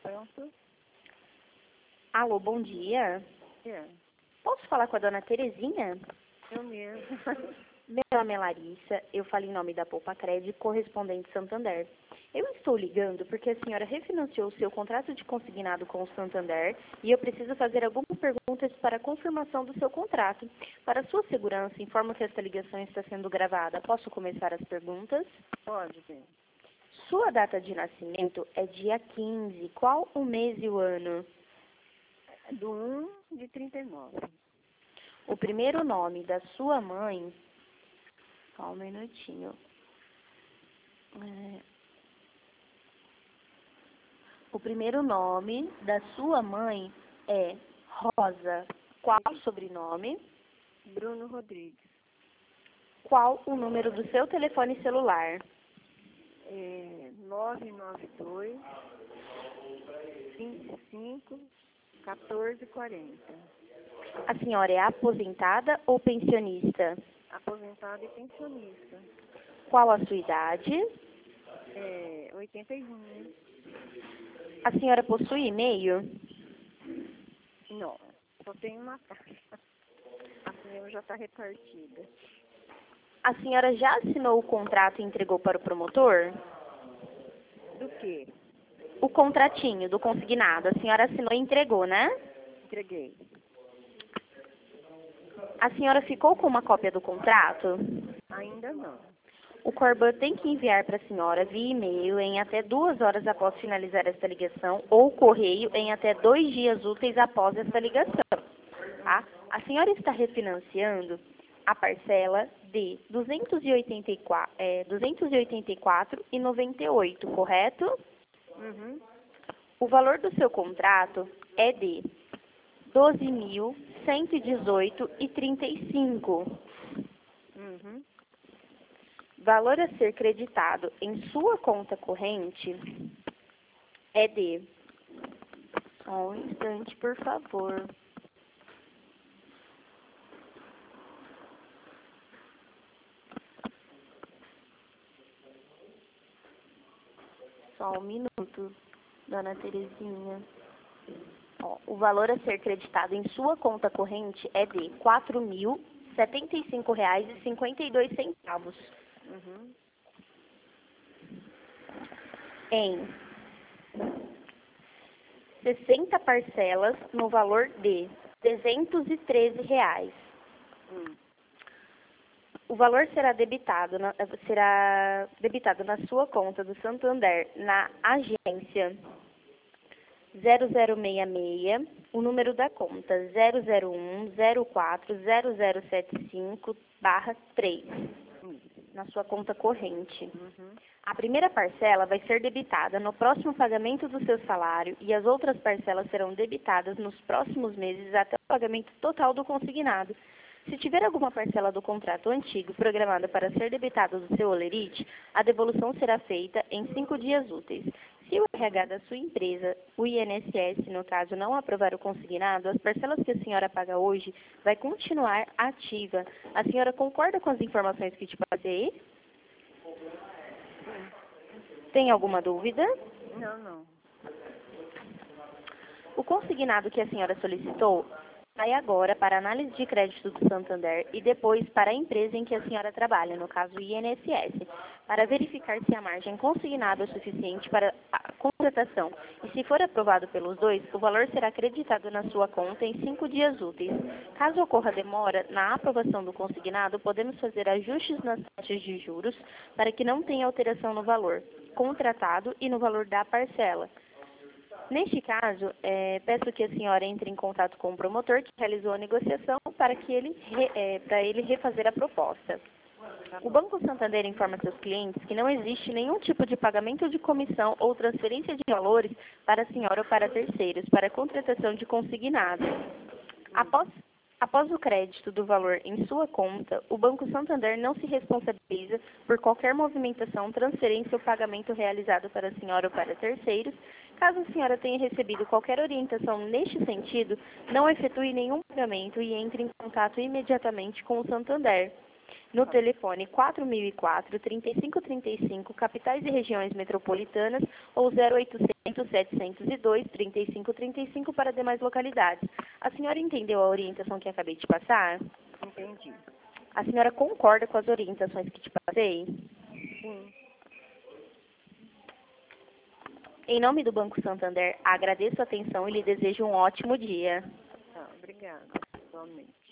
Pronto. Alô, bom dia. É, Posso falar com a dona Terezinha? eu mesmo. Meu nome é Larissa, eu falo em nome da Poupa Crédito, correspondente Santander. Eu estou ligando porque a senhora refinanciou o seu contrato de consignado com o Santander e eu preciso fazer algumas perguntas para a confirmação do seu contrato. Para sua segurança, informo que esta ligação está sendo gravada. Posso começar as perguntas? Pode, bem. Sua data de nascimento é dia 15. Qual o mês e o ano? Do 1 de 39. O primeiro nome da sua mãe... Só um minutinho. O primeiro nome da sua mãe é Rosa. Qual o sobrenome? Bruno Rodrigues. Qual o número do seu telefone celular? 992 55 1440. A senhora é aposentada ou pensionista? Aposentado e pensionista. Qual a sua idade? 81, né? A senhora possui e-mail? Não, só tem uma carta. A minha já está repartida. A senhora já assinou o contrato e entregou para o promotor? Do quê? O contratinho do consignado. A senhora assinou e entregou, né? Entreguei. A senhora ficou com uma cópia do contrato? Ainda não. O Corban tem que enviar para a senhora via e-mail em até 2 horas após finalizar esta ligação ou correio em até 2 dias úteis após esta ligação. Tá? A senhora está refinanciando a parcela de R$ 284,98, correto? Uhum. O valor do seu contrato é de R$ 12.118,35. Uhum. Valor a ser creditado em sua conta corrente é de... Só um instante, por favor. Só um minuto, dona Terezinha. Ó, o valor a ser creditado em sua conta corrente é de R$ 4.075,52. Uhum. Em 60 parcelas no valor de R$ 313. O valor será debitado na sua conta do Santander na agência 0066, o número da conta 001040075/3, na sua conta corrente. Uhum. A primeira parcela vai ser debitada no próximo pagamento do seu salário e as outras parcelas serão debitadas nos próximos meses até o pagamento total do consignado. Se tiver alguma parcela do contrato antigo programada para ser debitada do seu holerite, a devolução será feita em 5 dias úteis. Se o RH da sua empresa, o INSS, no caso, não aprovar o consignado, as parcelas que a senhora paga hoje vai continuar ativa. A senhora concorda com as informações que te passei? Tem alguma dúvida? Não. O consignado que a senhora solicitou vai agora para a análise de crédito do Santander e depois para a empresa em que a senhora trabalha, no caso o INSS, para verificar se a margem consignada é suficiente para a contratação. E se for aprovado pelos dois, o valor será acreditado na sua conta em 5 dias úteis. Caso ocorra demora na aprovação do consignado, podemos fazer ajustes nas taxas de juros para que não tenha alteração no valor contratado e no valor da parcela. Neste caso, peço que a senhora entre em contato com o promotor que realizou a negociação para ele refazer a proposta. O Banco Santander informa seus clientes que não existe nenhum tipo de pagamento de comissão ou transferência de valores para a senhora ou para terceiros, para a contratação de consignado. Após o crédito do valor em sua conta, o Banco Santander não se responsabiliza por qualquer movimentação, transferência ou pagamento realizado para a senhora ou para terceiros. Caso a senhora tenha recebido qualquer orientação neste sentido, não efetue nenhum pagamento e entre em contato imediatamente com o Santander. no telefone 4004-3535, capitais e regiões metropolitanas, ou 0800-702-3535 para demais localidades. A senhora entendeu a orientação que acabei de passar? Entendi. A senhora concorda com as orientações que te passei? Sim. Em nome do Banco Santander, agradeço a atenção e lhe desejo um ótimo dia. Tá, obrigada. Igualmente.